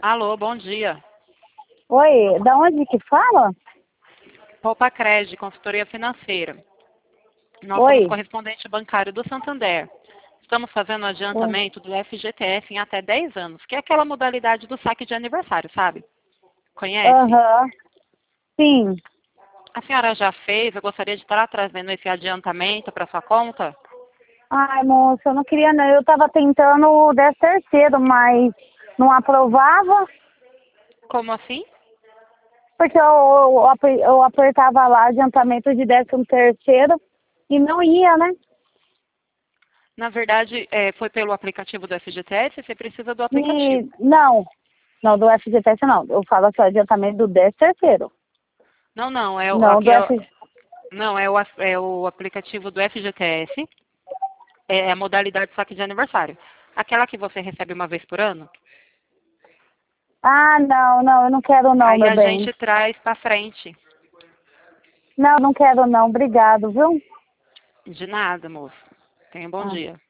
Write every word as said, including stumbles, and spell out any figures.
Alô, bom dia. Oi, da onde que fala? Poupa Cred, consultoria financeira. Nós somos Oi. correspondente bancário do Santander. Estamos fazendo Oi. adiantamento do F G T S em até dez anos, que é aquela modalidade do saque de aniversário, sabe? Conhece? Aham. Sim. A senhora já fez? Eu gostaria de estar trazendo esse adiantamento para sua conta. Ai, moça, eu não queria não. Eu tava tentando o décimo terceiro, mas não aprovava, Como assim? porque eu, eu, aper- eu apertava lá adiantamento de décimo terceiro e não ia, né? Na verdade, é, foi pelo aplicativo do F G T S, você precisa do E aplicativo. não, não do F G T S não. Eu falo assim, adiantamento do décimo terceiro. Não, não, é o, Não aqui do é, o- F G T S. não, é o, a- é o aplicativo do F G T S, é a modalidade saque de aniversário. Aquela que você recebe uma vez por ano, Ah, não, não, eu não quero não, aí meu a bem. gente traz para frente. Não, não quero não. Obrigado, viu? De nada, moço. Tenha um bom Ah. dia.